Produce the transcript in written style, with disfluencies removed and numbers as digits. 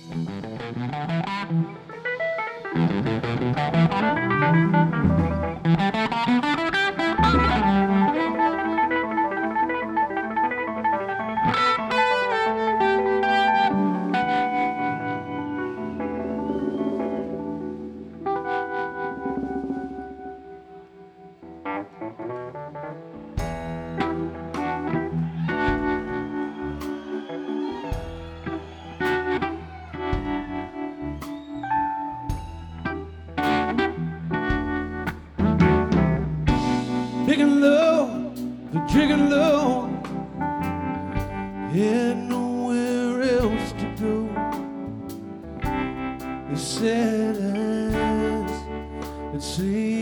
Big and low, the drinking low, had nowhere else to go. It's sad as it seems.